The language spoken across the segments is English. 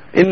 إن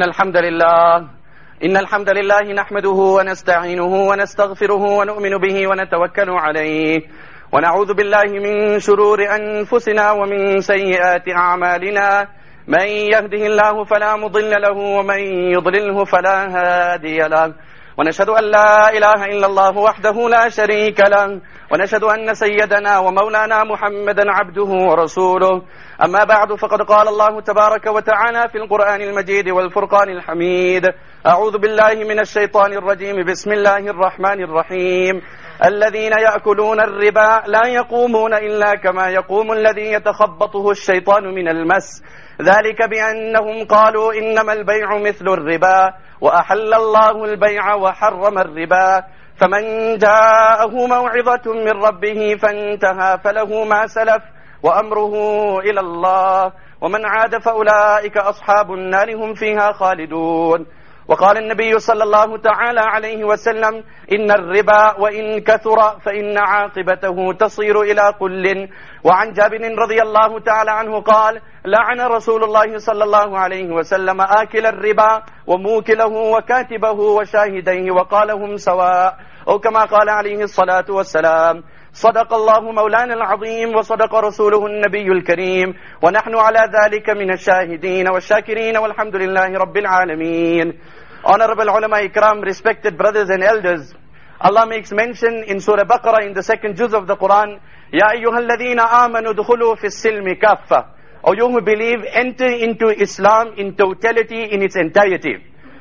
الحمد لله نحمده ونستعينه ونستغفره ونؤمن به ونتوكل عليه ونعوذ بالله من شرور أنفسنا ومن سيئات أعمالنا من يهده الله فلا مضل له ومن يضلله فلا هادي له ونشهد أن لا إله إلا الله وحده لا شريك له ونشهد أن سيدنا ومولانا محمدا عبده ورسوله أما بعد فقد قال الله تبارك وتعالى في القرآن المجيد والفرقان الحميد أعوذ بالله من الشيطان الرجيم بسم الله الرحمن الرحيم الذين يأكلون الربا لا يقومون إلا كما يقوم الذي يتخبطه الشيطان من المس ذلك بأنهم قالوا إنما البيع مثل الربا وأحل الله البيع وحرم الربا فمن جاءه موعظة من ربه فانتهى فله ما سلف وأمره إلى الله ومن عاد فأولئك أصحاب النار هم فيها خالدون وقال النبي صلى الله تعالى عليه وسلم إن الربا وإن كثر فإن عاقبته تصير إلى قل وعن جابر رضي الله تعالى عنه قال لعن رسول الله صلى الله عليه وسلم آكل الربا وموكله وكاتبه وشاهديه وقالهم سواء أو كما قال عليه الصلاة والسلام صدق الله مولانا العظيم وصدق رسوله النبي الكريم ونحن على ذلك من الشاهدين والشاكرين والحمد لله رب العالمين. Honorable ulama ikram, respected brothers and elders, Allah makes mention in Surah Baqarah in the second juz of the Quran, Ya ayyuhalladhina amanu dukhulu fis silmi kaffa. O you who believe, enter into Islam in totality, in its entirety.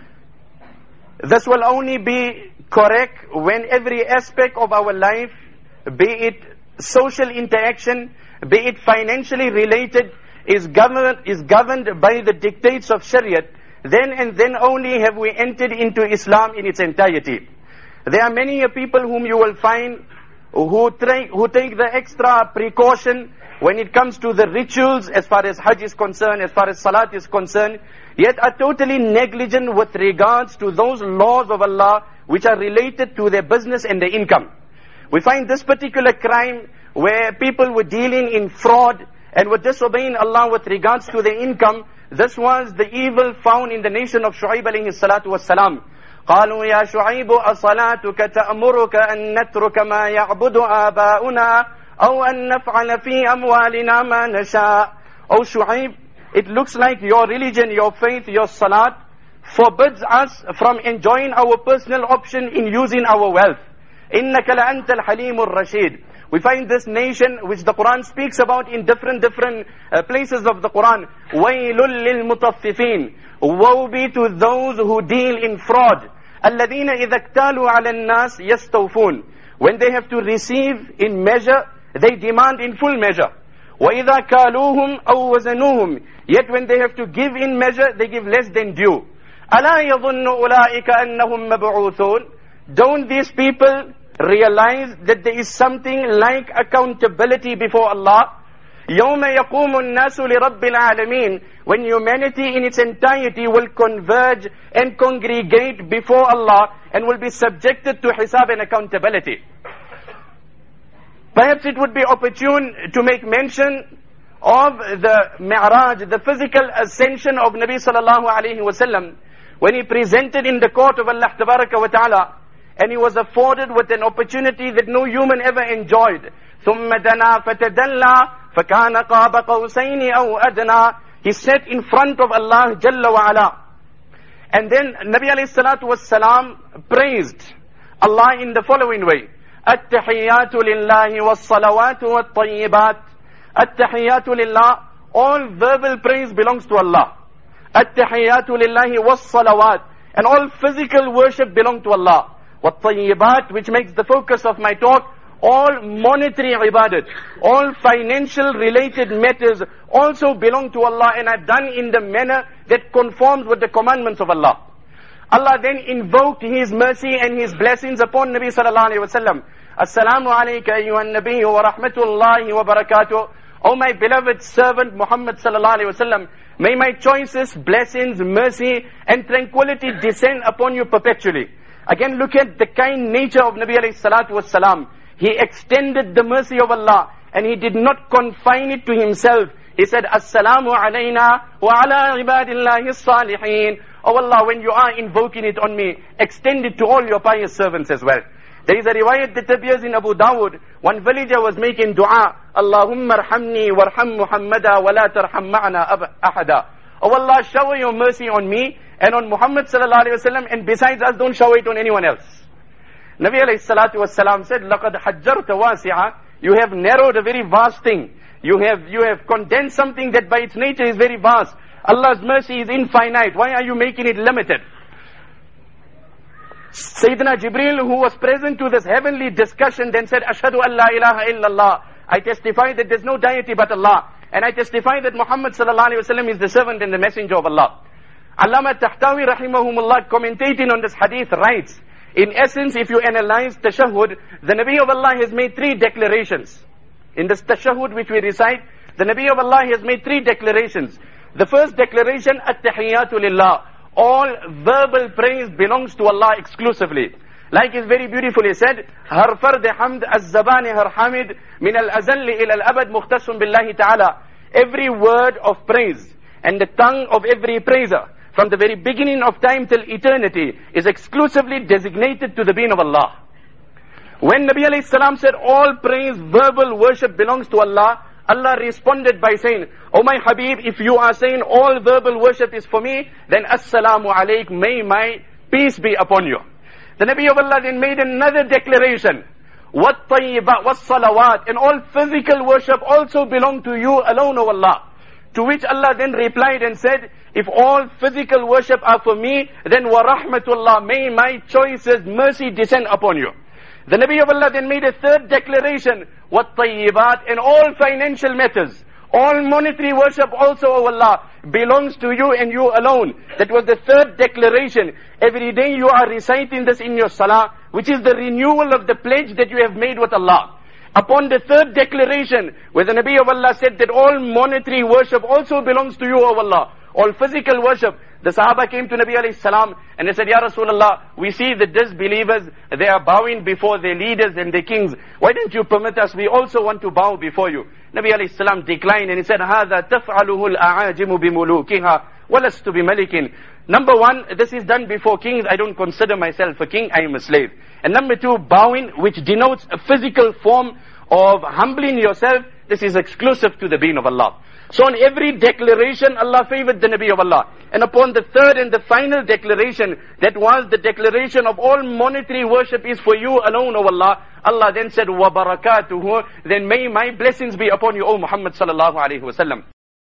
This will only be correct when every aspect of our life, be it social interaction, be it financially related, is governed by the dictates of Shariat. Then and then only have we entered into Islam in its entirety. There are many people whom you will find who take the extra precaution when it comes to the rituals as far as Hajj is concerned, as far as Salat is concerned, yet are totally negligent with regards to those laws of Allah which are related to their business and their income. We find this particular crime where people were dealing in fraud and were disobeying Allah with regards to their income. This was the evil found in the nation of Shu'aib alayhi salatu wassalam. قالوا يا شعيب أصلاتك تأمرك أن نترك ما يعبد آباؤنا أو أن نفعل في أموالنا ما نشاء. O Shu'aib, it looks like your religion, your faith, your salat forbids us from enjoying our personal option in using our wealth. إنك لأنت الحليم الرشيد. We find this nation which the Quran speaks about in different places of the Quran. وَيْلٌ لِلْمُطَفِّفِينَ. Woe be to those who deal in fraud. الَّذِينَ إِذَا اكْتَالُوا عَلَى النَّاسِ يَسْتَوْفُونَ. When they have to receive in measure, they demand in full measure. وَإِذَا كَالُوهُمْ أَوْ وَزَنُوهُمْ. Yet when they have to give in measure, they give less than due. أَلَا يَظُنُّ أُولَٰئِكَ أَنَّهُمْ مَبْعُوثُونَ. Don't these people realize that there is something like accountability before Allah? يَوْمَ يَقُومُ النَّاسُ لِرَبِّ الْعَالَمِينَ. When humanity in its entirety will converge and congregate before Allah and will be subjected to hisab and accountability. Perhaps it would be opportune to make mention of the Mi'raj, the physical ascension of Nabi sallallahu alayhi wasallam, when he presented in the court of Allah tabaraka wa ta'ala, and he was afforded with an opportunity that no human ever enjoyed. ثُمَّ دَنَا فَتَدَلَّى فَكَانَ قَابَ قَوْسَيْنِ أَوْ أَدْنَى. He sat in front of Allah Jalla wa Ala. And then Nabi alayhi salatu was salam praised Allah in the following way. التحيات لله والصلوات والطيبات. التحيات لله, all verbal praise belongs to Allah. التحيات لله والصلوات, and all physical worship belong to Allah. والطيبات, which makes the focus of my talk, all monetary ibadat, all financial related matters also belong to Allah and are done in the manner that conforms with the commandments of Allah. Allah then invoked His mercy and His blessings upon Nabi sallallahu alayhi wa sallam. Assalamu alayka ayyuhan nabiyyu wa rahmatullahi wa barakatuh. O my beloved servant Muhammad sallallahu alayhi wa sallam, may my choicest blessings, mercy and tranquility descend upon you perpetually. Again, look at the kind nature of Nabi alayhi salatu was salam. He extended the mercy of Allah and he did not confine it to himself. He said, Assalamu alayna wa ala ibadillahi salihin. Oh Allah, when you are invoking it on me, extend it to all your pious servants as well. There is a riwayat that appears in Abu Dawud. One villager was making dua, Allahumma arhamni warham Muhammada wa la tarham ma'ana ahada. Oh Allah, shower your mercy on me and on Muhammad sallallahu alayhi wa sallam, and besides us, don't shower it on anyone else. Nabi alayhi salatu was salam said, لَقَدْ حَجَّرْتَ وَاسِعًا. You have narrowed a very vast thing. You have condensed something that by its nature is very vast. Allah's mercy is infinite. Why are you making it limited? Sayyidina Jibreel, who was present to this heavenly discussion, then said, Ashhadu an la ilaha illallah. I testify that there's no deity but Allah. And I testify that Muhammad sallallahu alayhi wa sallam is the servant and the messenger of Allah. Allama Tahtawi rahimahumullah, commentating on this hadith, writes, in essence, if you analyze tashahhud, the Nabi of Allah has made 3 declarations. In this tashahhud which we recite, the Nabi of Allah has made 3 declarations. The first declaration, at-tahiyyatu lillah. All verbal praise belongs to Allah exclusively. Like is very beautifully said, har fard hamd az-zabani har hamid min al-azalli ila al-abad mukhtasum billahi ta'ala. Every word of praise and the tongue of every praiser, from the very beginning of time till eternity, is exclusively designated to the being of Allah. When Nabi alayhi salam said all praise, verbal worship belongs to Allah, Allah responded by saying, O my Habib, if you are saying all verbal worship is for me, then Assalamu alayk, may my peace be upon you. The Nabi of Allah then made another declaration, Wat tayyibat, was salawat, and all physical worship also belong to you alone, O Allah. To which Allah then replied and said, if all physical worship are for me, then wa rahmatullah, may my choices, mercy descend upon you. The Nabi of Allah then made a third declaration, what tayyibat, and all financial matters, all monetary worship also, O Allah, belongs to you and you alone. That was the third declaration. Every day you are reciting this in your salah, which is the renewal of the pledge that you have made with Allah. Upon the third declaration, where the Nabi of Allah said that all monetary worship also belongs to you, O Allah, all physical worship, the Sahaba came to Nabi alayhi salam and they said, Ya Rasulullah, we see the disbelievers, they are bowing before their leaders and their kings. Why don't you permit us? We also want to bow before you. Nabi alayhi salam declined and he said, هَذَا تَفْعَلُهُ الْأَعَاجِمُ بِمُلُوكِهَا وَلَسْتُ بِمَلِكٍ. Number one, this is done before kings. I don't consider myself a king, I am a slave. And number two, bowing, which denotes a physical form of humbling yourself, this is exclusive to the being of Allah. So on every declaration, Allah favored the Nabi of Allah. And upon the third and the final declaration, that was the declaration of all monetary worship is for you alone, O Allah. Allah then said, wa barakatuhu, then may my blessings be upon you, O Muhammad sallallahu alayhi wa sallam.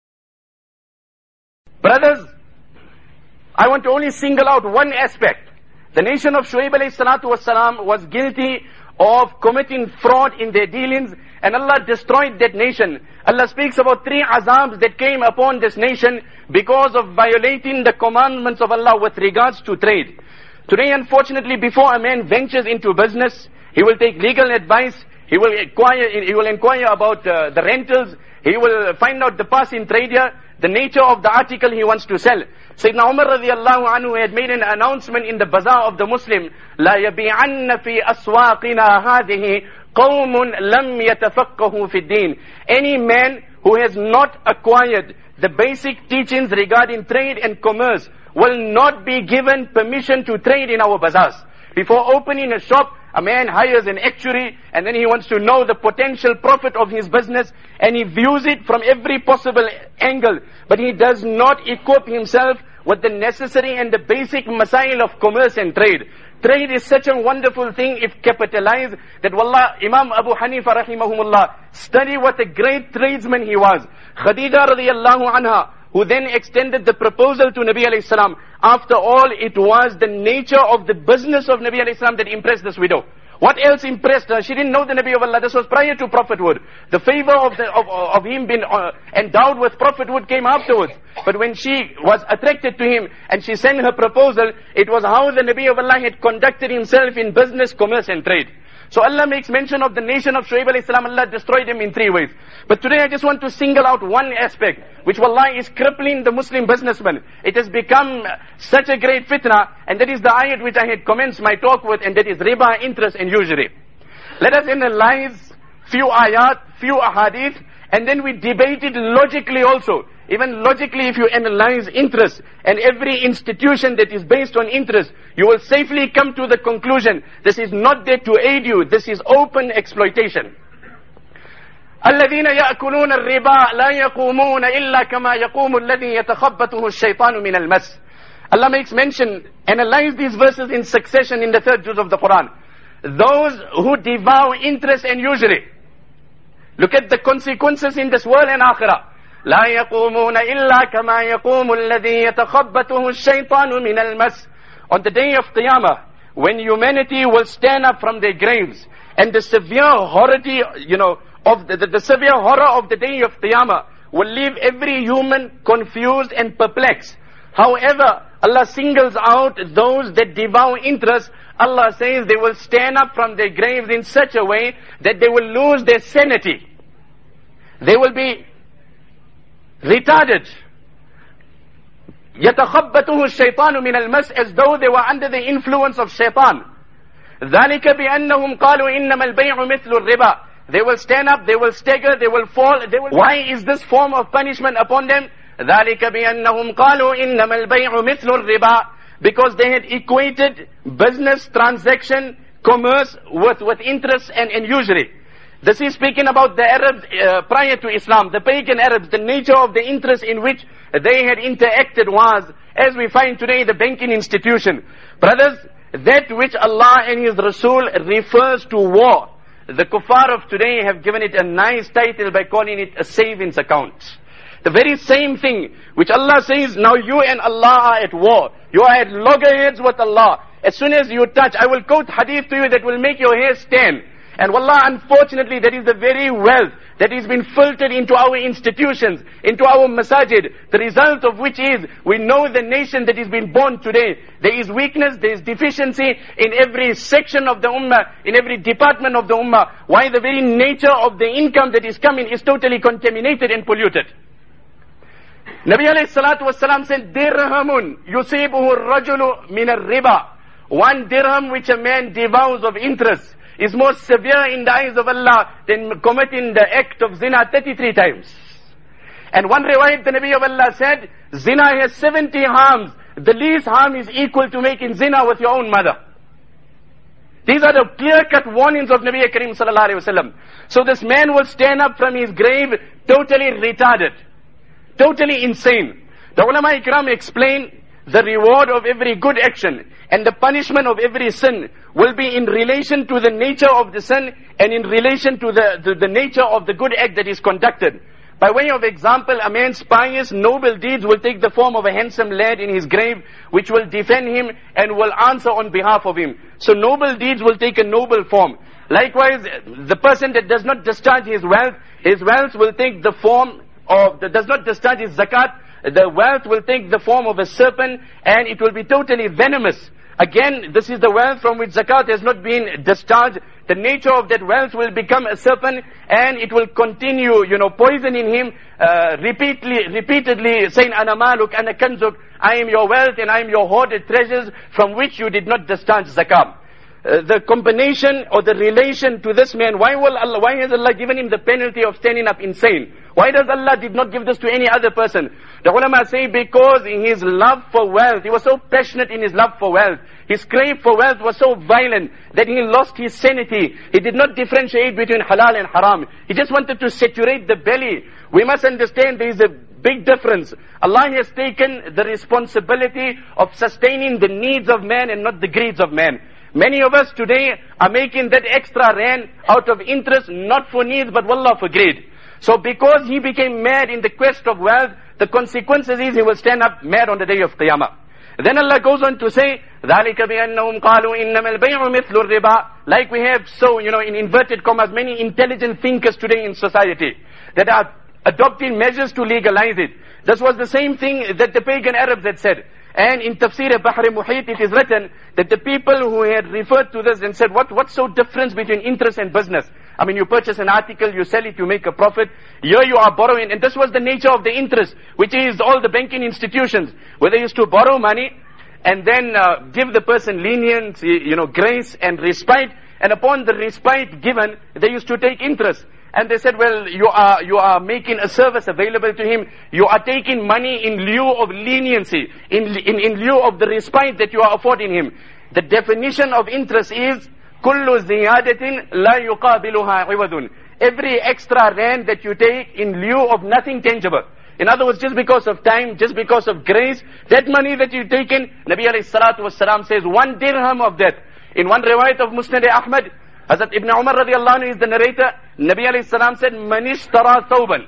Brothers, I want to only single out one aspect. The nation of Shuaib alayhi salatu wassalam was guilty of committing fraud in their dealings, and Allah destroyed that nation. Allah speaks about 3 azabs that came upon this nation because of violating the commandments of Allah with regards to trade. Today, unfortunately, before a man ventures into business, he will take legal advice, he will inquire about the rentals, he will find out the pass in trade here, the nature of the article he wants to sell. Sayyidina Umar radiallahu anhu had made an announcement in the bazaar of the Muslim, لا يبيعن في أسواقنا هذه قوم لم يتفقهوا في الدين. Any man who has not acquired the basic teachings regarding trade and commerce will not be given permission to trade in our bazaars. Before opening a shop, a man hires an actuary and then he wants to know the potential profit of his business and he views it from every possible angle. But he does not equip himself with the necessary and the basic masail of commerce and trade. Trade is such a wonderful thing if capitalized that wallah, Imam Abu Hanifa rahimahumullah, study what a great tradesman he was. Khadija radiyallahu anha, who then extended the proposal to Nabi alayhi salam. After all, it was the nature of the business of Nabi alayhi salam that impressed this widow. What else impressed her? She didn't know the Nabi of Allah. This was prior to prophethood. The favor of him being endowed with prophethood came afterwards. But when she was attracted to him and she sent her proposal, it was how the Nabi of Allah had conducted himself in business, commerce and trade. So Allah makes mention of the nation of Shuaib alayhi salam. Allah destroyed them in 3 ways. But today I just want to single out one aspect, which wallahi is crippling the Muslim businessman. It has become such a great fitna, and that is the ayat which I had commenced my talk with, and that is riba, interest and usury. Let us analyze few ayat, few ahadith, And then we debate it logically also. Even logically, if you analyze interest and every institution that is based on interest, you will safely come to the conclusion, this is not there to aid you, this is open exploitation. الذين يأكلون الربا لا يقومون إلا كما يقوم الذي يتخبطه الشيطان من المس. Allah makes mention, analyze these verses in succession in the third juz of the Quran. Those who devour interest and usury. Look at the consequences in this world and akhirah. لا يقومون إلا كما يقوم الذي يتخبطه الشيطان من المس. On the day of Qiyamah, when humanity will stand up from their graves, and the severe horrity, of the severe horror of the day of Qiyamah will leave every human confused and perplexed. However, Allah singles out those that devour interest. Allah says they will stand up from their graves in such a way that they will lose their sanity. They will be retarded. يَتَخَبَّتُهُ الشَّيْطَانُ مِنَ الْمَسْ, as though they were under the influence of shaitan. ذَلِكَ بِأَنَّهُمْ قَالُوا إِنَّمَا الْبَيْعُ مِثْلُ الرِّبَى. They will stand up, they will stagger, they will fall. Why is this form of punishment upon them? ذَلِكَ بِأَنَّهُمْ قَالُوا إِنَّمَا الْبَيْعُ مِثْلُ الرِّبَى. Because they had equated business, transaction, commerce with interest and usury. This is speaking about the Arabs prior to Islam, the pagan Arabs. The nature of the interest in which they had interacted was, as we find today, the banking institution. Brothers, that which Allah and His Rasul refers to war, the kuffar of today have given it a nice title by calling it a savings account. The very same thing which Allah says, now you and Allah are at war. You are at loggerheads with Allah. As soon as you touch, I will quote hadith to you that will make your hair stand. And wallah, unfortunately, that is the very wealth that has been filtered into our institutions, into our masajid. The result of which is, we know the nation that is being born today. There is weakness, there is deficiency in every section of the ummah, in every department of the ummah. Why? The very nature of the income that is coming is totally contaminated and polluted. Nabi alayhi salatu wasalam said, dirhamun yusibuhu rajulu min al-riba. One dirham which a man devours of interest is more severe in the eyes of Allah than committing the act of zina 33 times. And one riwayat, the Nabi of Allah said, zina has 70 harms. The least harm is equal to making zina with your own mother. These are the clear-cut warnings of Nabi Kareem sallallahu alayhi wasallam. So this man will stand up from his grave totally retarded, totally insane. The ulama ikram explain the reward of every good action and the punishment of every sin will be in relation to the nature of the sin and in relation to the nature of the good act that is conducted. By way of example, a man's pious, noble deeds will take the form of a handsome lad in his grave, which will defend him and will answer on behalf of him. So noble deeds will take a noble form. Likewise, the person that does not discharge his wealth will take the form of, does not discharge his zakat, the wealth will take the form of a serpent and it will be totally venomous. Again, this is the wealth from which zakat has not been discharged. The nature of that wealth will become a serpent and it will continue, poisoning him, repeatedly saying, Ana maluk, ana kanzuk, I am your wealth and I am your hoarded treasures from which you did not discharge zakat. The combination or the relation to this man, why has Allah given him the penalty of standing up insane? Why does Allah did not give this to any other person? The ulama say because in his love for wealth, he was so passionate in his love for wealth. His crave for wealth was so violent that he lost his sanity. He did not differentiate between halal and haram. He just wanted to saturate the belly. We must understand there is a big difference. Allah has taken the responsibility of sustaining the needs of man and not the greeds of man. Many of us today are making that extra rand out of interest, not for needs, but wallah, for greed. So because he became mad in the quest of wealth, the consequences is he will stand up mad on the day of Qiyamah. Then Allah goes on to say, ذَلِكَ بِأَنَّهُمْ قَالُوا إِنَّمَا الْبَيْعُ مِثْلُ الرِّبَى. Like we have in inverted commas, many intelligent thinkers today in society that are adopting measures to legalize it. This was the same thing that the pagan Arabs had said. And in Tafsir Bahr Muhit it is written that the people who had referred to this and said, what's so difference between interest and business? I mean, you purchase an article, you sell it, you make a profit. Here you are borrowing. And this was the nature of the interest, which is all the banking institutions, where they used to borrow money and then give the person lenience, grace and respite. And upon the respite given, they used to take interest. And they said, well, you are making a service available to him. You are taking money in lieu of leniency, in lieu of the respite that you are affording him. The definition of interest is, كُلُّ زِيَادَةٍ لَا يُقَابِلُهَا عِوَدٌ. Every extra rand that you take in lieu of nothing tangible. In other words, just because of time, just because of grace, that money that you've taken, Nabi alayhi salatu wasalam says, 1 dirham of that. In one riwayat of Musnad Ahmad, Hazrat Ibn Umar radiallahu anhu is the narrator, Nabi alayhi salam said, "Man ishtara thawban."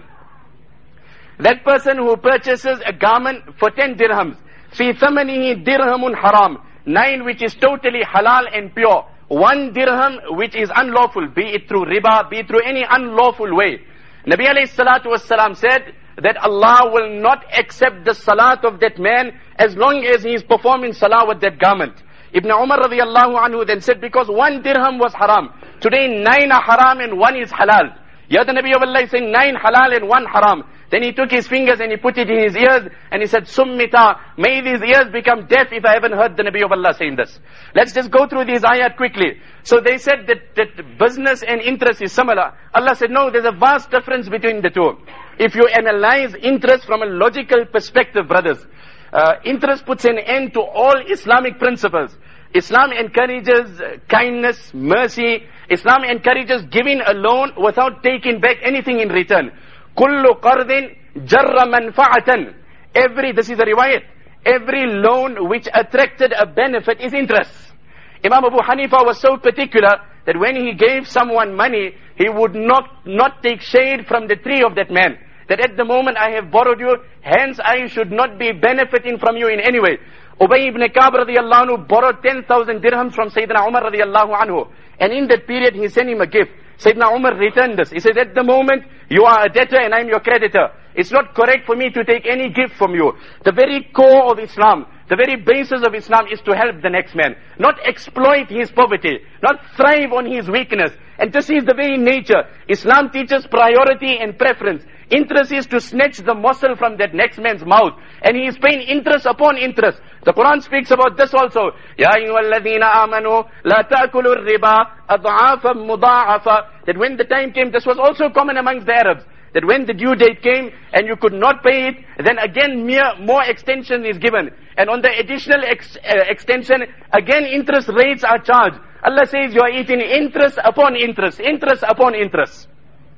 That person who purchases a garment for 10 dirhams, fi thamanihi dirhamun haram, 9 which is totally halal and pure, 1 dirham which is unlawful, be it through riba, be it through any unlawful way. Nabi alayhi salatu wasalam said that Allah will not accept the salat of that man as long as he is performing salah with that garment. Ibn Umar radiallahu anhu then said, because 1 dirham was haram, today 9 are haram and 1 is halal. Here the Nabi of Allah is saying 9 halal and 1 haram. Then he took his fingers and he put it in his ears and he said, Summita, may these ears become deaf if I haven't heard the Nabi of Allah saying this. Let's just go through these ayat quickly. So they said that business and interest is similar. Allah said, no, there's a vast difference between the two. If you analyze interest from a logical perspective, brothers, interest puts an end to all Islamic principles. Islam encourages kindness, mercy. Islam encourages giving a loan without taking back anything in return. Kullu qardin jarra manfa'atan. This is a riwayat. Every loan which attracted a benefit is interest. Imam Abu Hanifa was so particular that when he gave someone money, he would not take shade from the tree of that man. That at the moment I have borrowed you, hence I should not be benefiting from you in any way. Ubay ibn Ka'b radiallahu anhu borrowed 10,000 dirhams from Sayyidina Umar radiallahu anhu. And in that period he sent him a gift. Sayyidina Umar returned this. He said, at the moment you are a debtor and I am your creditor. It's not correct for me to take any gift from you. The very core of Islam, the very basis of Islam is to help the next man. Not exploit his poverty. Not thrive on his weakness. And this is the very nature. Islam teaches priority and preference. Interest is to snatch the morsel from that next man's mouth. And he is paying interest upon interest. The Quran speaks about this also. Ya ayyuhalladhina amanu la ta'kulu riba ad'afan mudha'afa. That when the time came, this was also common amongst the Arabs. That when the due date came and you could not pay it, then again more extension is given. And on the additional extension, again interest rates are charged. Allah says you are eating interest upon interest, interest upon interest.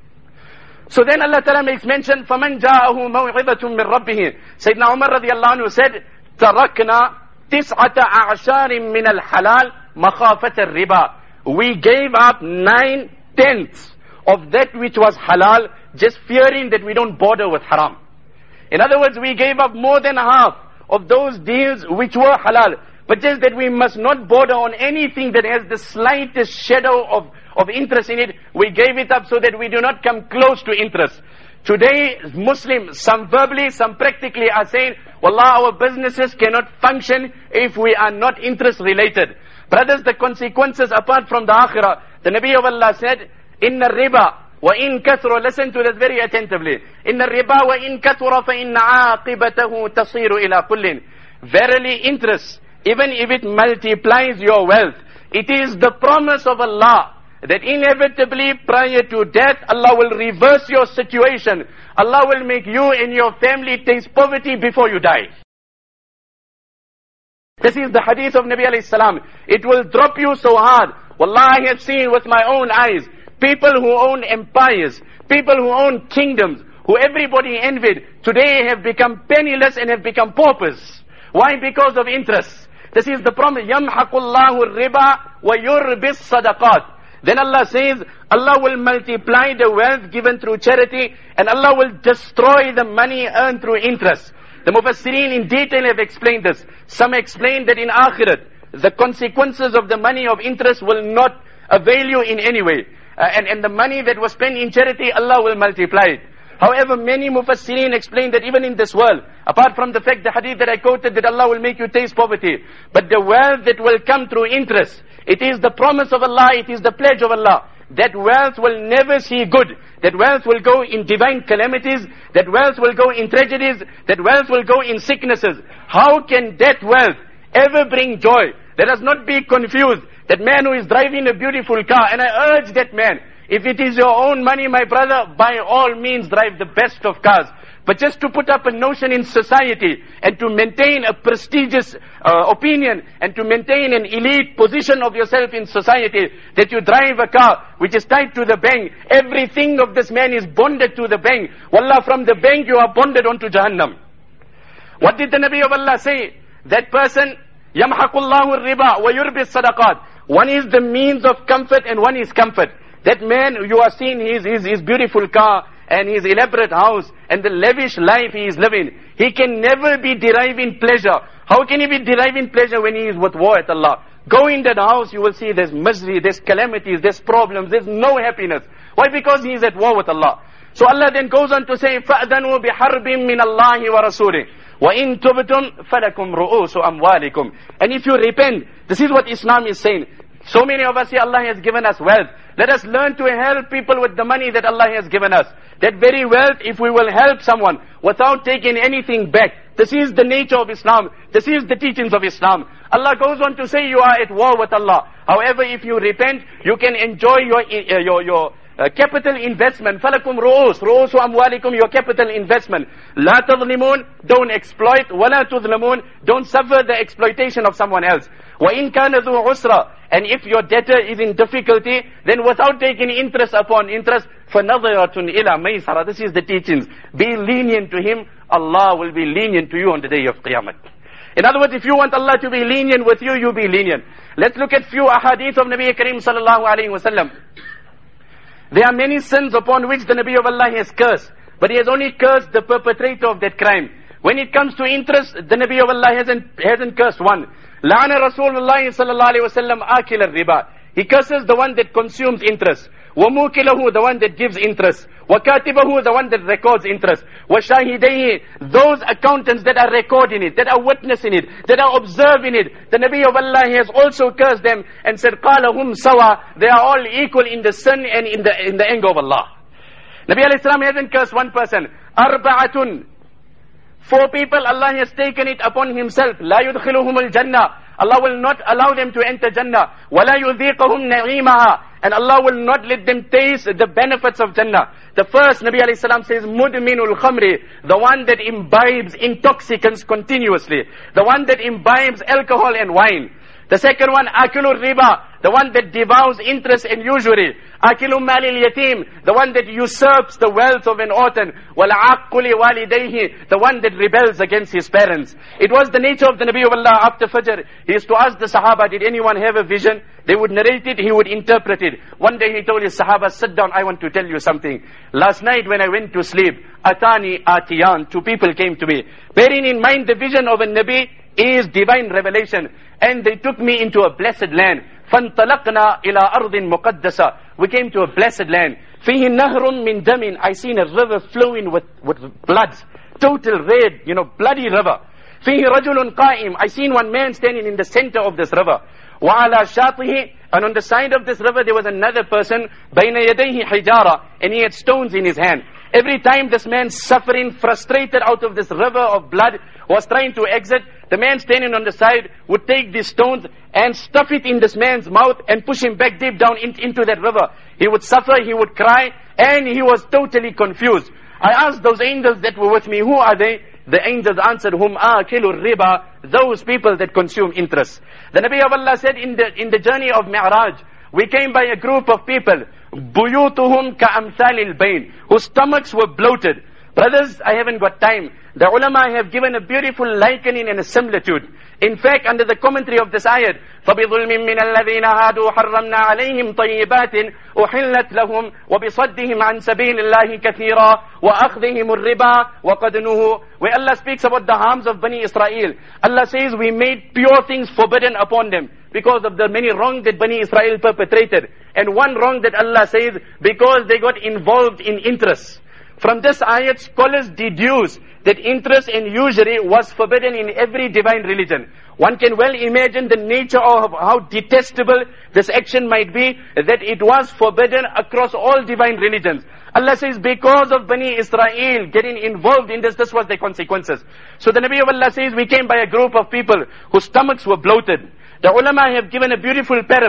So then Allah Ta'ala makes mention, فَمَنْ جَاءَهُ مَوْعِظَةٌ مِّن رَبِّهِ. Sayyidina Umar radiallahu anhu said, تَرَكْنَا تِسْعَةَ أَعْشَارٍ مِّنَ الْحَلَالِ مَخَافَةَ الرِّبَى. We gave up 9/10 of that which was halal, just fearing that we don't border with haram. In other words, we gave up more than half of those deals which were halal, but just that we must not border on anything that has the slightest shadow of interest in it. We gave it up so that we do not come close to interest. Today, Muslims, some verbally, some practically, are saying, Wallah, our businesses cannot function if we are not interest related. Brothers, the consequences apart from the akhirah, the Nabi of Allah said, Inna riba wa in kathura, listen to this very attentively. Inna riba wa in kathura fa inna aqibatahu tasiru ila kullin. Verily interest, even if it multiplies your wealth, it is the promise of Allah that inevitably prior to death, Allah will reverse your situation. Allah will make you and your family taste poverty before you die. This is the hadith of Nabi alayhi salam. It will drop you so hard. Wallah, I have seen with my own eyes, people who own empires, people who own kingdoms, who everybody envied, today have become penniless and have become paupers. Why? Because of interest. This is the promise. يَمْحَقُ اللَّهُ الرِّبَى وَيُرْبِي الصَّدَقَاتِ. Then Allah says, Allah will multiply the wealth given through charity, and Allah will destroy the money earned through interest. The Mufassirin in detail have explained this. Some explain that in Akhirat, the consequences of the money of interest will not avail you in any way. And the money that was spent in charity, Allah will multiply it. However, many Mufassirin explain that even in this world, apart from the fact, the hadith that I quoted, that Allah will make you taste poverty, but the wealth that will come through interest, it is the promise of Allah, it is the pledge of Allah. That wealth will never see good. That wealth will go in divine calamities. That wealth will go in tragedies. That wealth will go in sicknesses. How can that wealth ever bring joy? Let us not be confused. That man who is driving a beautiful car, and I urge that man, If it is your own money, my brother, by all means drive the best of cars. But just to put up a notion in society and to maintain a prestigious opinion and to maintain an elite position of yourself in society, that you drive a car which is tied to the bank, everything of this man is bonded to the bank. Wallah, from the bank you are bonded onto Jahannam. What did the Nabi of Allah say? That person, يَمْحَقُ اللَّهُ الرِّبَى وَيُرْبِي الصَّدَقَاتِ. One is the means of comfort and one is comfort. That man, you are seeing his beautiful car and his elaborate house and the lavish life he is living. He can never be deriving pleasure. How can he be deriving pleasure when he is with war at Allah? Go in that house, you will see there's misery, there's calamities, there's problems, there's no happiness. Why? Because he is at war with Allah. So Allah then goes on to say, فَأْذَنُوا بِحَرْبٍ مِّنَ اللَّهِ وَرَسُولِهِ وَإِن تُبْتُمْ فَلَكُمْ رُؤُوسُ أَمْوَالِكُمْ. And if you repent, this is what Islam is saying. So many of us here, Allah has given us wealth. Let us learn to help people with the money that Allah has given us. That very wealth, if we will help someone without taking anything back, this is the nature of Islam. This is the teachings of Islam. Allah goes on to say you are at war with Allah. However, if you repent, you can enjoy your capital investment. فَلَكُمْ رُؤُوسُ أَمْوَالِكُمْ. Your capital investment. لَا تَظْلِمُونَ. Don't exploit. وَلَا تُظْلَمُونَ. Don't suffer the exploitation of someone else. وَإِن كَانَ ذُو عُسْرَةٍ. And if your debtor is in difficulty, then without taking interest upon interest, فَنَظِرَةٌ إِلَى مَيْسَرَةٍ. This is the teachings. Be lenient to him. Allah will be lenient to you on the day of Qiyamah. In other words, if you want Allah to be lenient with you, you be lenient. Let's look at few ahadith of Nabi Kareem sallallahu alayhi wa sallam. There are many sins upon which the Nabi of Allah has cursed, but he has only cursed the perpetrator of that crime. When it comes to interest, the Nabi of Allah hasn't cursed one. La'ana Rasulullah sallallahu alayhi wa sallam akil al-riba. He curses the one that consumes interest. وَمُوكِلَهُ, the one that gives interest. وَكَاتِبَهُ, the one that records interest. وَشَاهِدَيْهِ, those accountants that are recording it, that are witnessing it, that are observing it. The Nabi of Allah has also cursed them and said, قَالَهُمْ سَوَى. They are all equal in the sin and in the anger of Allah. Nabi alayhi salam hasn't cursed one person. أَرْبَعَةٌ, 4 people Allah has taken it upon himself. لَا يُدْخِلُهُمُ الْجَنَّةِ. Allah will not allow them to enter Jannah. وَلَا يُذِيقَهُمْ نَعِيمَهَا. And Allah will not let them taste the benefits of Jannah. The first, Nabi alayhi salam says, مُدْمِنُ الْخَمْرِ. The one that imbibes intoxicants continuously. The one that imbibes alcohol and wine. The second one, akilu riba, the one that devours interest and usury. Akilu malil yatim, the one that usurps the wealth of an orphan. Wal aquli walidayhi, the one that rebels against his parents. It was the nature of the Nabi of Allah after Fajr. He used to ask the Sahaba, did anyone have a vision? They would narrate it, he would interpret it. One day he told his Sahaba, sit down, I want to tell you something. Last night when I went to sleep, Atani Atiyan, 2 people came to me. Bearing in mind the vision of a Nabi is divine revelation. And they took me into a blessed land. فَانْطَلَقْنَا إِلَىٰ أَرْضٍ مُقَدَّسَةٍ. We came to a blessed land. فِيهِ نَهْرٌ مِّن دَمٍ. I seen a river flowing with blood. Total red, bloody river. فِيهِ رَجُلٌ قَائِمٌ. I seen one man standing in the center of this river. وَعَلَى شَاطِهِ. And on the side of this river there was another person. بَيْنَ يَدَيْهِ حِجَارَةٌ. And he had stones in his hand. Every time this man suffering, frustrated out of this river of blood, was trying to exit, the man standing on the side would take these stones and stuff it in this man's mouth and push him back deep down into that river. He would suffer, he would cry, and he was totally confused. I asked those angels that were with me, who are they? The angels answered, hum akilu riba, those people that consume interest. The Nabi of Allah said in the journey of Mi'raj, we came by a group of people, buyutuhum ka'amthal al-bayn, whose stomachs were bloated. Brothers, I haven't got time. The ulama have given a beautiful likening and a similitude. In fact, under the commentary of this ayat, فَبِظُلْمٍ مِّنَ الَّذِينَ هَادُوا حَرَّمْنَا عَلَيْهِمْ طَيِّبَاتٍ أُحِلَّتْ لَهُمْ وَبِصَدِّهِمْ عَنْ سَبِيلِ اللَّهِ كَثِيرًا وَأَخْذِهِمُ الرِّبَا وَقَدْ نُهُوا. Where Allah speaks about the harms of Bani Israel, Allah says we made pure things forbidden upon them because of the many wrongs that Bani Israel perpetrated. And one wrong that Allah says, because they got involved in interest. From this ayat, scholars deduce that interest and usury was forbidden in every divine religion. One can well imagine the nature of how detestable this action might be, that it was forbidden across all divine religions. Allah says, because of Bani Israel getting involved in this was the consequences. So the Nabi of Allah says, we came by a group of people whose stomachs were bloated. The ulama have given a beautiful parable.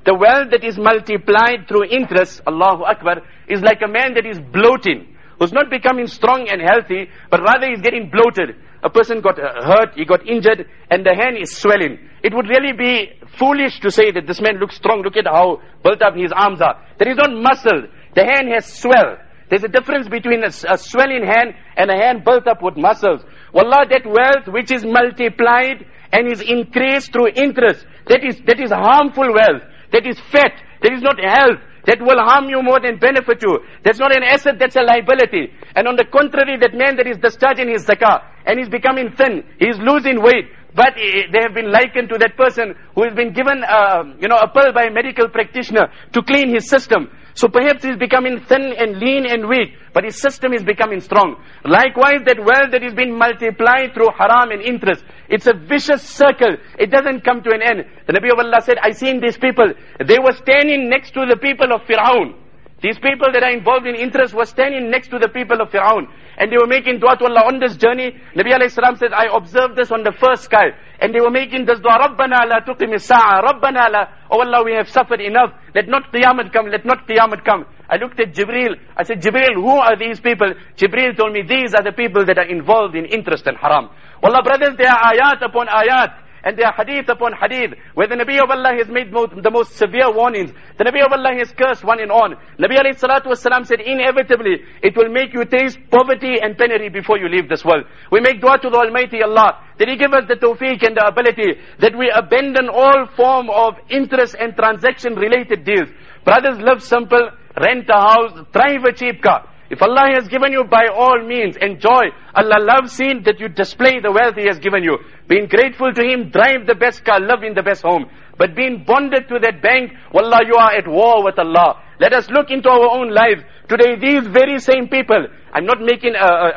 The wealth that is multiplied through interest, Allahu Akbar, is like a man that is bloating, who's not becoming strong and healthy, but rather is getting bloated. A person got hurt, he got injured, and the hand is swelling. It would really be foolish to say that this man looks strong, look at how built up his arms are. That is not muscle. The hand has swelled. There's a difference between a swelling hand and a hand built up with muscles. Wallah, that wealth which is multiplied and is increased through interest, that is harmful wealth. That is fat. That is not health. That will harm you more than benefit you. That's not an asset, that's a liability. And on the contrary, that man that is discharging his zakah and he's becoming thin, he's losing weight, but they have been likened to that person who has been given a pill by a medical practitioner to clean his system. So perhaps he's becoming thin and lean and weak, but his system is becoming strong. Likewise, that wealth that is being multiplied through haram and interest, it's a vicious circle. It doesn't come to an end. The Nabi of Allah said, I seen these people, they were standing next to the people of Fir'aun. These people that are involved in interest were standing next to the people of Fir'aun. And they were making dua to Allah on this journey. Nabi alayhi salam said, I observed this on the first sky. And they were making this dua, Rabbana la tuqim as-sa'a, Rabbana la, oh Allah, we have suffered enough. Let not Qiyamah come, let not Qiyamah come. I looked at Jibreel. I said, Jibreel, who are these people? Jibreel told me, these are the people that are involved in interest and haram. Wallah, brothers, there are ayat upon ayat. And there are hadith upon hadith, where the Nabi of Allah has made the most severe warnings. The Nabi of Allah has cursed one and on. Nabi alayhi salatu wasalam said, inevitably, it will make you taste poverty and penury before you leave this world. We make dua to the Almighty Allah, that He give us the tawfiq and the ability, that we abandon all form of interest and transaction related deals. Brothers, live simple, rent a house, drive a cheap car. If Allah has given you, by all means, enjoy. Allah loves seeing that you display the wealth He has given you. Being grateful to Him, drive the best car, live in the best home. But being bonded to that bank, wallah, you are at war with Allah. Let us look into our own lives. Today, these very same people, I'm not making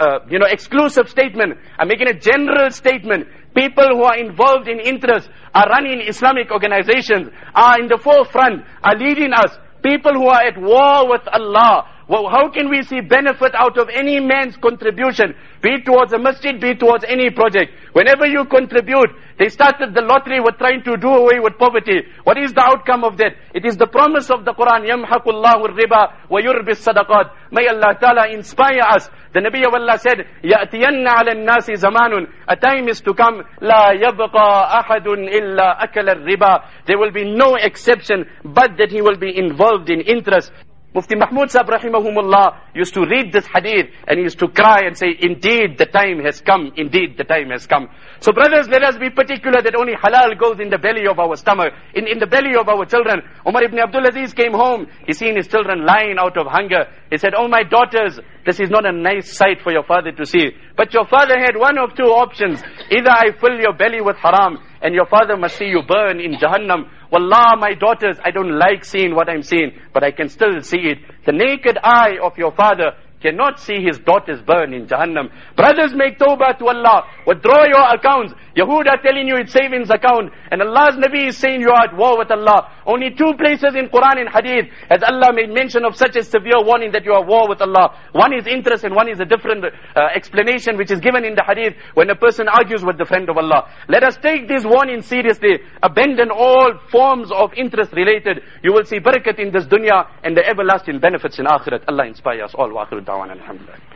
a exclusive statement. I'm making a general statement. People who are involved in interest, are running Islamic organizations, are in the forefront, are leading us. People who are at war with Allah. Well, how can we see benefit out of any man's contribution, be it towards a masjid, be it towards any project? Whenever you contribute, they started the lottery with trying to do away with poverty. What is the outcome of that? It is the promise of the Quran, يَمْحَقُ اللَّهُ الرِّبَى وَيُرْبِ الصَّدَقَاتِ. May Allah Ta'ala inspire us. The Nabi of Allah said, يَأْتِيَنَّ عَلَى النَّاسِ زَمَانٌ. A time is to come, لَا يَبْقَى أَحَدٌ إِلَّا أَكَلَ الرِّبَى. There will be no exception, but that he will be involved in interest. Mufti Mahmud Sahib rahimahumullah used to read this hadith and he used to cry and say, indeed the time has come, indeed the time has come. So brothers, let us be particular that only halal goes in the belly of our stomach, in the belly of our children. Umar ibn Abdul Aziz came home, he seen his children lying out of hunger. He said, oh my daughters, this is not a nice sight for your father to see. But your father had one of two options. Either I fill your belly with haram and your father must see you burn in Jahannam. Wallah, my daughters, I don't like seeing what I'm seeing, but I can still see it. The naked eye of your father cannot see his daughters burn in Jahannam. Brothers, make tawbah to Allah. Withdraw your accounts. Yahuda telling you it's savings account. And Allah's Nabi is saying you are at war with Allah. Only two places in Quran and Hadith has Allah made mention of such a severe warning that you are at war with Allah. One is interest and one is a different explanation which is given in the Hadith when a person argues with the friend of Allah. Let us take this warning seriously. Abandon all forms of interest related. You will see barakat in this dunya and the everlasting benefits in akhirat. Allah inspire us all. Wa akhiru da'wana alhamdulillah.